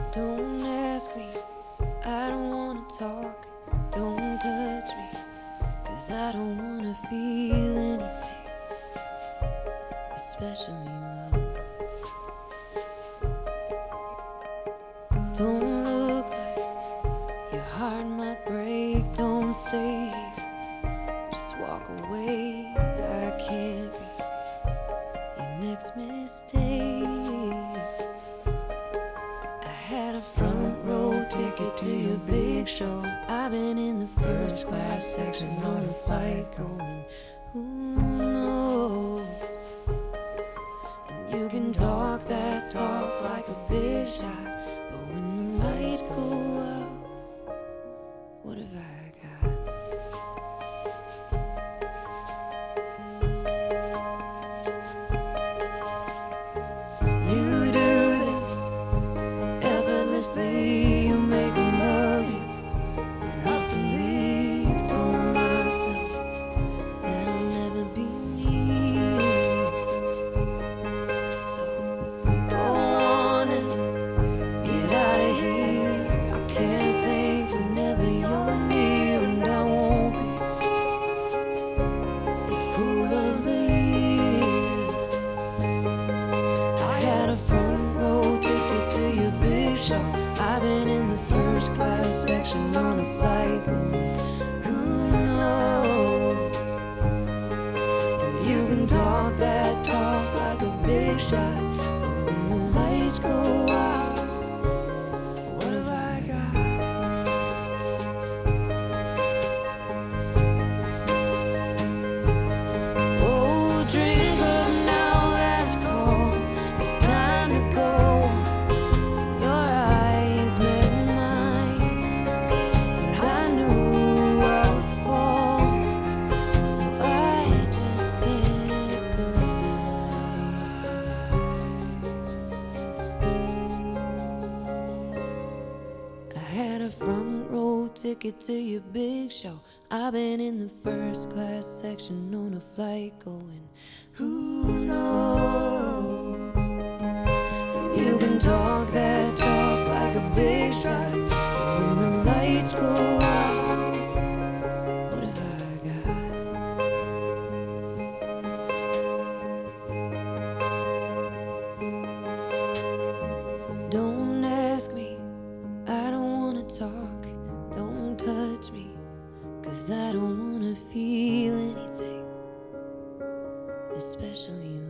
Don't ask me, I don't wanna talk. Don't touch me, 'cause I don't wanna feel anything, especially love. Don't look like your heart might break. Don't stay here, just walk away. I can't be your next mistake. I had a front row ticket to your big show. I've been in the first class section on a flight going, who knows? And you can talk that talk like a big shot, but when the lights go out, what have I got? You do this effortlessly, you make them love you, then up and leave. Told myself that I'll never be me. So go on and get out of here. I can't think whenever you're near, and I won't be your fool of the year. I had a front row ticket to your big show. I've been in the first class section on a flight going, who knows? And you can talk that talk like a big shot, but when the lights go out, what have I got? Oh, drink up now, last call. It's time to go. Your eyes met mine, and I knew I would fall, so I just said goodnight. I had a front row ticket to your big show. I've been in the first class section on a flight going, who knows? And you can talk that talk like a big shot, but when the lights go out, what have I got? Don't ask me, I don't wanna talk. Don't touch me, 'cause I don't wanna feel anything, especially